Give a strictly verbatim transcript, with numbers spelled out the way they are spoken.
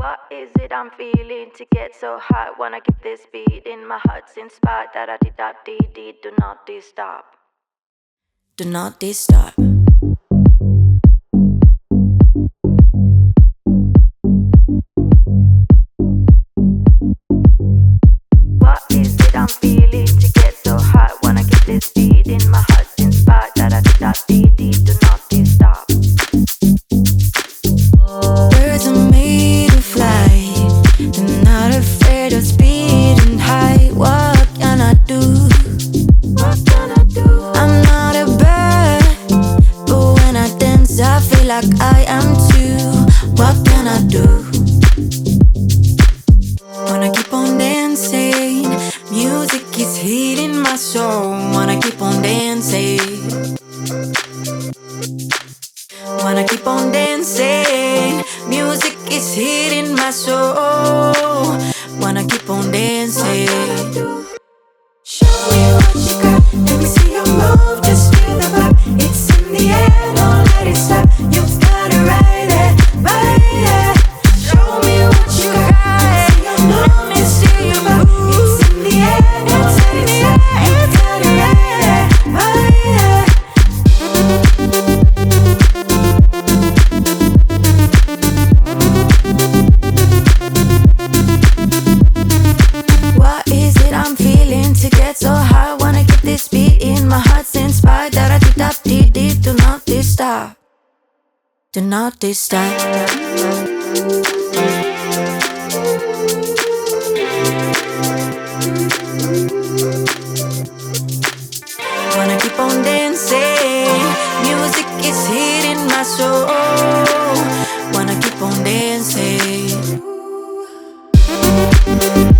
What is it I'm feeling to get so high? Wanna keep this beat in my heart's inspired. Da da di da di di. Do not disturb. Do not disturb. What is it I'm feeling to get so high? Wanna keep this beat in my heart's inspired. Da da di da di di. Do not disturb. Birds are made to fly. They're not afraid of speed and height. What can I do? What can I do? I'm not a bird, but when I dance I feel like I am too. What can I do? Wanna keep on dancing. Music is heating my soul. Wanna keep on dancing. Wanna keep on dancing. Music is hitting my soul. Wanna keep on dancing. Show me what you got. Let me see you move. Just feel the vibe. It's in the air. Don't let it stop. You got it right there, right there. Show me what you got. Let me see you move. It's in the air. Don't let it stop. You got it right there, right there. What is it I'm feeling to get so high? Wanna get this beat in my heart's inspired. Da da di da di di. Do not disturb. Do not disturb. Wanna keep on dancing. Music is hitting my soul. Wanna keep on dancing.